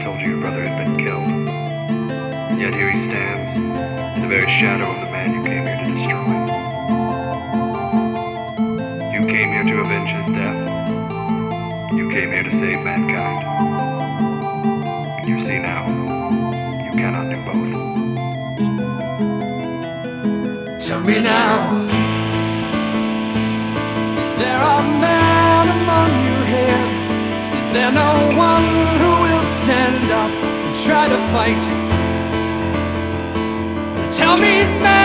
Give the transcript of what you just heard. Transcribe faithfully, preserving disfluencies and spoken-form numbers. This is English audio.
told you your brother had been killed. And yet here he stands, in the very shadow of the man you came here to destroy. You came here to avenge his death. You came here to save mankind. You see now, you cannot do both. Tell me now, is there a man among you here? Is there no one who will stand up and try to fight? Tell me, man.